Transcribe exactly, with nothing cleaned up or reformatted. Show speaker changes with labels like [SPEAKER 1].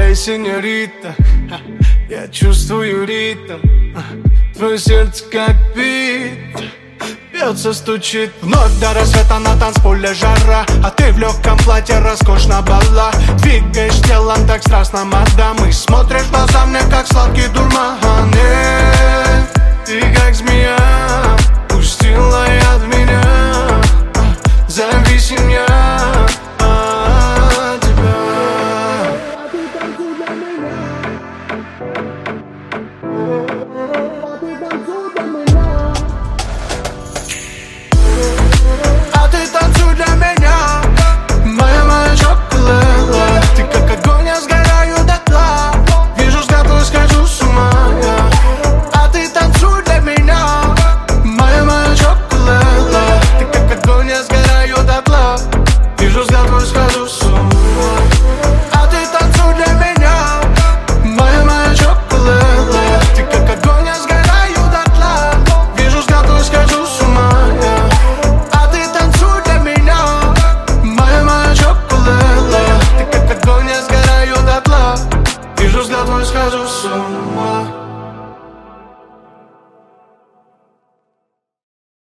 [SPEAKER 1] Эй, сеньорита, я чувствую ритм. Твое сердце как бит, бьется, стучит. Вновь до рассвета на танцполе жара, а ты в легком платье роскошно бала. Двигаешь телом так страстно, мадам, и смотришь в глаза мне, как сладкий дурман. Ты как змея